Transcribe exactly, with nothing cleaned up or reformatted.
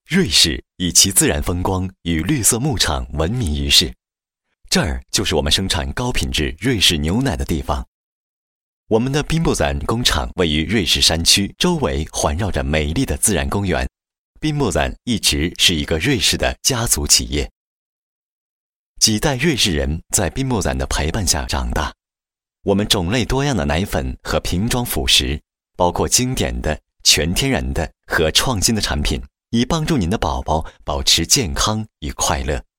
瑞士以其自然风光与绿色牧场闻名于世，这儿就是我们生产高品质瑞士牛奶的地方。我们的宾布赞工厂位于瑞士山区，周围环绕着美丽的自然公园。宾布赞一直是一个瑞士的家族企业，几代瑞士人在宾布赞的陪伴下长大。我们种类多样的奶粉和瓶装辅食，包括经典的、全天然的和创新的产品，以帮助您的宝宝保持健康与快乐。